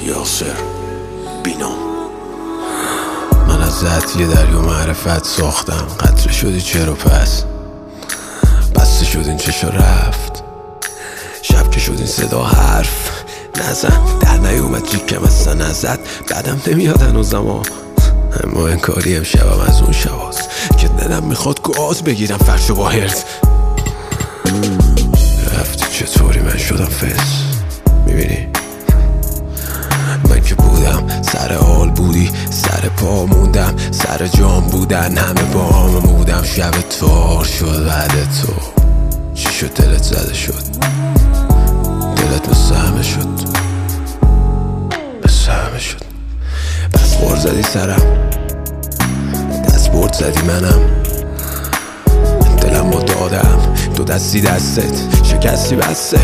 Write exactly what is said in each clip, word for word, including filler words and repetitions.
یاسر بینام. من از ذات یه دریا معرفت ساختم، قطره شدی چرا پس بسته شد این چشا رفت، شب که شد این صدا حرف نزن، در نیومد جیکم اصلا نزد، بعدم نمیاد هنوزم ها، اما انکاری امشبم از اون شباست که دلم میخواد گاز بگیرم فرشو با هرز. رفتی چطوری من شدم فس، میبینی من که بودم سر حال بودی، سر پا موندم، سر جام بودن همه با هم بودم، شب تار شد بعد تو چی شد دلت زده شد، دلت مثل همه شد مثل همه شد، بس خور زدی سرم دست برد زدی منم، دلم رو دادم دو دستی دستت شکستی بسته،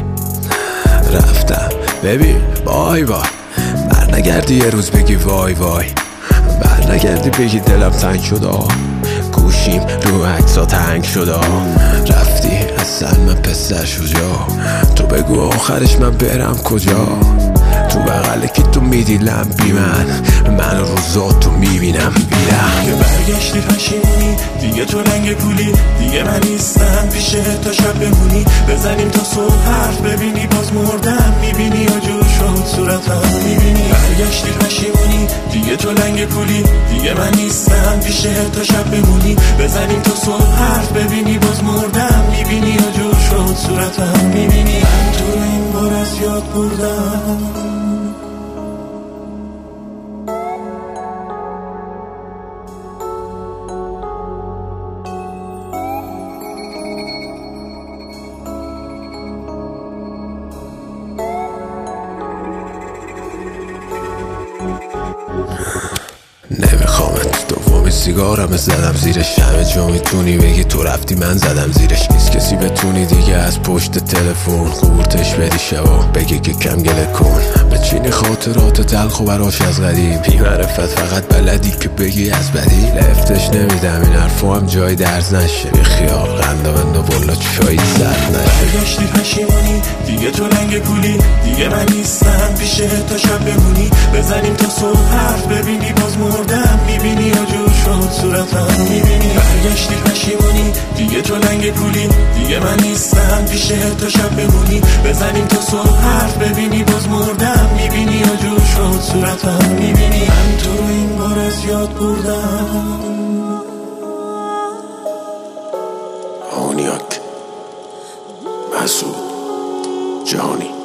رفتم ببین بای بای، بر نگردی یه روز بگی وای وای، بر نگردی بگی دلم تنگ شد آه، گوشیم رو عکسا تنگ شد آه، رفتی اصلا من پسر شجا، تو بگو آخرش من برم کجا، تو بغل که تو میدیلم بی من، من روزا تو میبینم بیرم، که برگشتی پشیمونی دیگه تو رنگ پولی، دیگه من نیستم پیشه تا شب بمونی، بزنیم تا صبح حرف ببینی باز مردم میبینی و جور شد صورتم میبینی، برگشتی پشیمونی دیگه تو رنگ پولی، دیگه من نیستم پیشه تا شب بمونی، بزنیم تا صبح حرف ببینی باز مردم میبینی و جور شد صورتم میبینی، من تو این بار از یاد بردم. نمیخوامت دومی سیگارم زدم زیرش، همه جا میتونی بگی تو رفتی من زدم زیرش، نیست کسی بتونی دیگه از پشت تلفن قورتش بدی شبا بگی که کم گله کن، بچینی خاطرات تلخ و براش از قدیم، بی معرفت فقط بلدی که بگی از بدی، لفتش نمیدم این حرفو هم جای درز نشه، بی خیال قنده بنده والا چایی زد نشه، برگشتی پشیمونی دیگه تو رنگ پولی، دیگه من نیستم پیشه تا شب بمونی، بزنیم تا صبح حرف ببینی باز مردم میبینی و جور شد صورتم میبینی، برگشتی پشیمونی دیگه تو رنگ پولی، دیگه من نیستم پیشه تا شب بمونی، بزنیم تا صبح حرف ببینی باز مردم میبینی و جور شد صورتم میبینی، من تو رو این بار از یاد بردم. آنیاک مسعود جهانی.